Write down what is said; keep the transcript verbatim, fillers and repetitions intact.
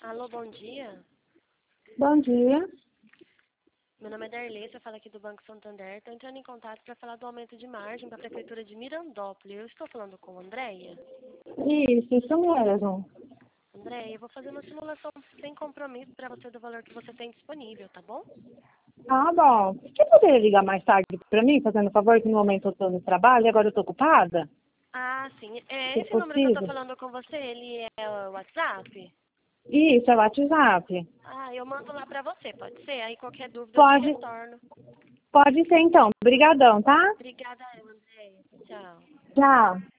Alô, bom dia. Bom dia. Meu nome é Darley, eu falo aqui do Banco Santander. Estou entrando em contato para falar do aumento de margem para a Prefeitura de Mirandópolis. Eu estou falando com a Andréia. Isso, isso mesmo. Andréia, eu vou fazer uma simulação sem compromisso para você do valor que você tem disponível, tá bom? Ah, bom. Você poderia ligar mais tarde para mim, fazendo favor, que no momento eu estou no trabalho e agora eu estou ocupada? Ah, sim. É Se esse número que eu estou possível. falando com você, ele é o WhatsApp? Isso, é o WhatsApp. Ah, eu mando lá para você, pode ser? Aí qualquer dúvida eu te Pode, retorno. pode ser então. Obrigadão, tá? Obrigada, Andréia. Tchau. Tchau.